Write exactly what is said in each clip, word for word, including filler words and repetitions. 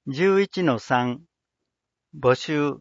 じゅういちのさん 募集。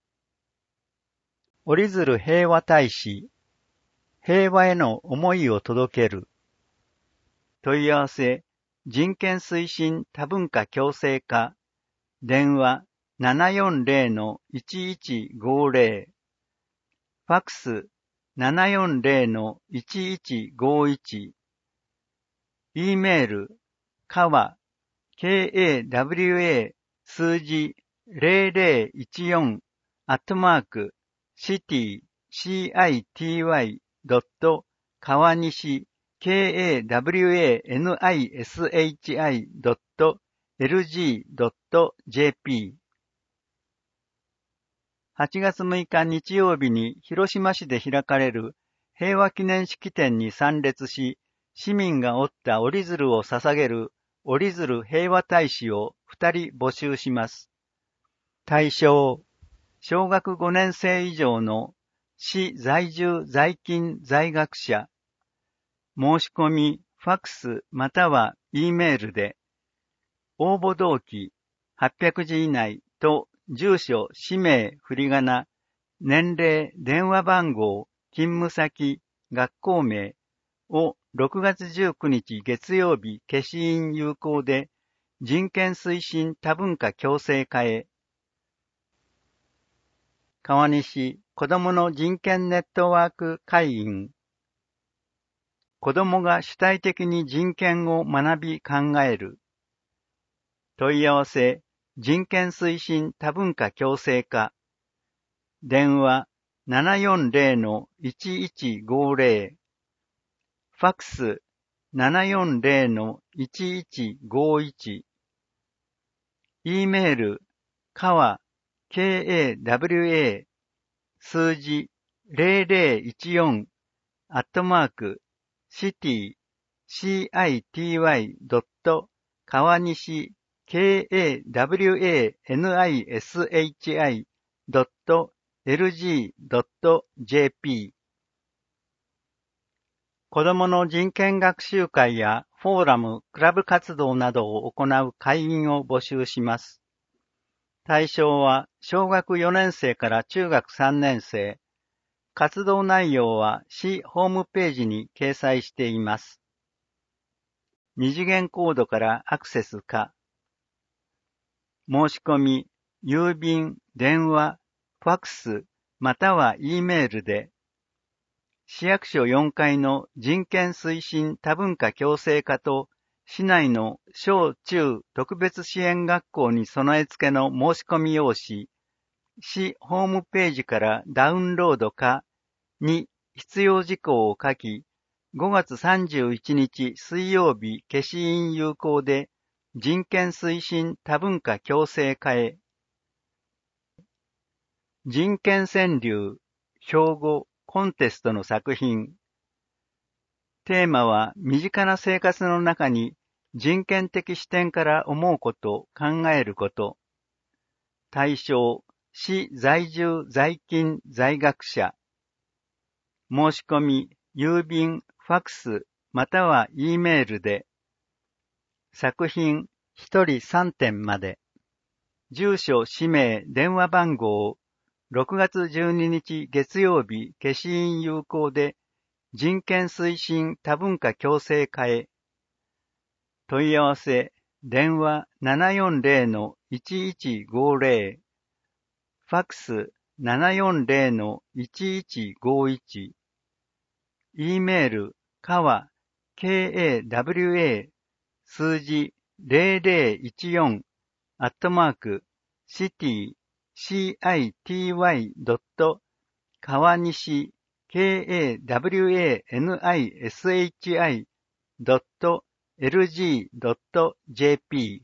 折り鶴平和大使、平和への思いを届ける。問い合わせ、人権推進多文化共生課、電話 ななよんゼロのいちいちごゼロ、ファックス ななよんゼロのいちいちごいち、E メール、かわ、ケーエーダブリューエー 数字ゼロゼロいちよんアットマークシティ シーアイティーワイ ドット川西 ケーエーダブリューエーエヌアイエスエイチアイ ドットエルジー ドット ジェーピー。 はちがつむいか日曜日に広島市で開かれる平和記念式典に参列し、市民が折った折り鶴を捧げる折り鶴平和大使をふたり募集します。対象、小学ごねん生以上の市在住在勤在学者。申し込み、ファックスまたは E メールで、応募動機はっぴゃくじ以内と住所、氏名、振り仮名、年齢、電話番号、勤務先、学校名をろくがつじゅうくにち月曜日消印有効で人権推進多文化共生課へ。川西子どもの人権ネットワーク会員。子どもが主体的に人権を学び考える。問い合わせ、人権推進多文化共生課。電話 ななよんゼロのいちいちごゼロ。ファックス ななよんゼロのいちいちごいち。E メール、かわ、ケーエーダブリューエー 数字ゼロゼロいちよんアットマークシティ シーアイティーワイ ドット川西 ケーエーダブリューエーエヌアイエスエイチアイ ドットエルジー ドット ジェーピー。 子どもの人権学習会やフォーラム、クラブ活動などを行う会員を募集します。対象は小学よねん生から中学さんねん生。活動内容は市ホームページに掲載しています。二次元コードからアクセスか。申し込み、郵便、電話、ファックス、または E メールで、市役所よんかいの人権推進多文化共生課と市内の小中特別支援学校に備え付けの申し込み用紙、市ホームページからダウンロードかに必要事項を書き、ごがつさんじゅういちにち水曜日消印有効で人権推進多文化共生課へ。人権川柳、標語、コンテストの作品。テーマは身近な生活の中に人権的視点から思うこと、考えること。対象、市在住在勤在学者。申し込み、郵便、ファックス、または E メールで。作品、ひとりさんてんまで。住所、氏名、電話番号、ろくがつじゅうににち月曜日消印有効で、人権推進多文化共生課へ。問い合わせ、電話 ななよんゼロのいちいちごゼロ、ファックス ななよんゼロのいちいちごいち、E メール、かわ、ケーエーダブリューエー 数字ゼロゼロいちよんアットマークシティ シーアイティーワイ ドット川西 ケーエーダブリューエーエヌアイエスエイチアイ ドットエルジー ドット ジェーピー。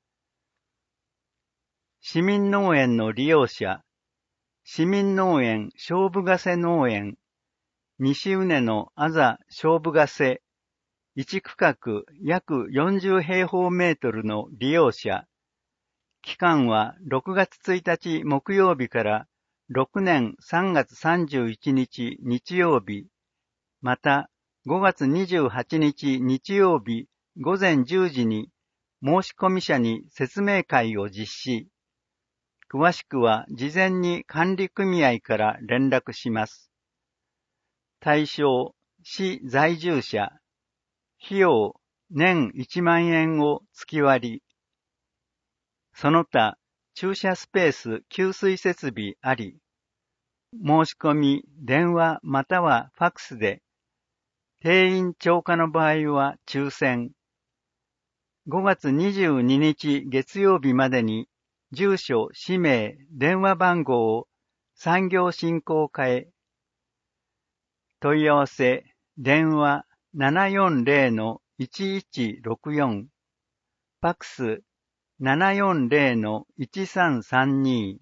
市民農園の利用者、市民農園菖蒲ヶ瀬農園、西宇根のあざ菖蒲ヶ瀬、一区画約よんじゅうへいほうメートルの利用者。期間はろくがつついたち木曜日からろくねんさんがつさんじゅういちにち日曜日、またごがつにじゅうはちにち日曜日午前じゅうじに申込者に説明会を実施。詳しくは事前に管理組合から連絡します。対象、市在住者。費用、年いちまんえんを月割り。その他、駐車スペース給水設備あり。申し込み、電話またはファックスで。定員超過の場合は抽選。ごがつにじゅうににち月曜日までに、住所、氏名、電話番号を産業振興課へ。問い合わせ、電話 ななよんぜろのいちいちろくよん、ファックス ななよんぜろのいちさんさんに。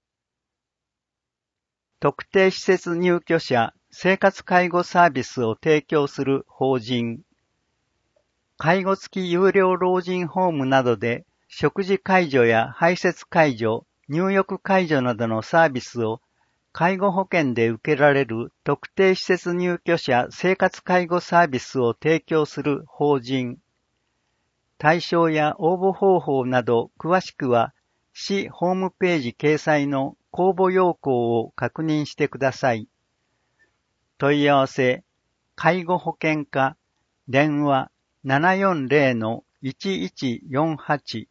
特定施設入居者生活介護サービスを提供する法人。介護付き有料老人ホームなどで食事介助や排泄介助、入浴介助などのサービスを介護保険で受けられる特定施設入居者生活介護サービスを提供する法人。対象や応募方法など詳しくは市ホームページ掲載の公募要項を確認してください。問い合わせ、介護保険課、電話 ななよんぜろのいちいちよんはち。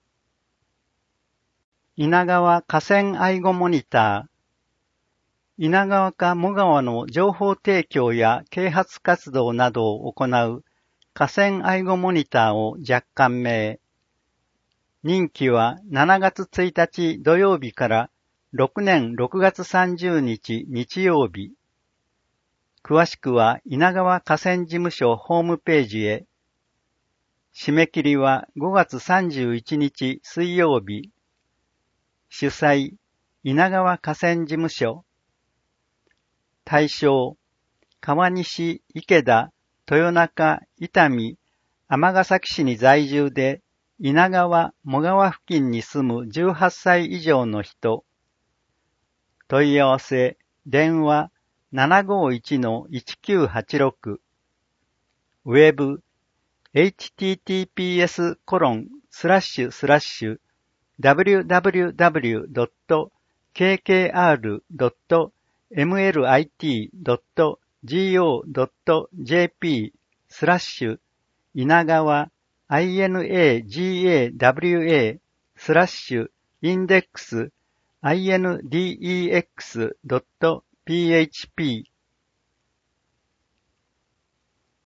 稲川河川愛護モニター。稲川か茂川の情報提供や啓発活動などを行う河川愛護モニターを若干名。任期はしちがつついたち土曜日からろくねんろくがつさんじゅうにち日曜日。詳しくは稲川河川事務所ホームページへ。締め切りはごがつさんじゅういちにち水曜日。主催、稲川河川事務所。対象、川西、池田、豊中、伊丹、尼崎市に在住で、稲川、茂川付近に住むじゅうはっさい以上の人。問い合わせ、電話 ななごいちのいちきゅうはちろく。ウェブ、エイチティーティーピーエスコロンスラッシュスラッシュダブリューダブリューダブリュードットケーケーアールドットエムエルアイティードットジーオードットジェーピー スラッシュ稲川 インエージーエーダブリューエー スラッシュインデックス インデックス ドットピーエイチピー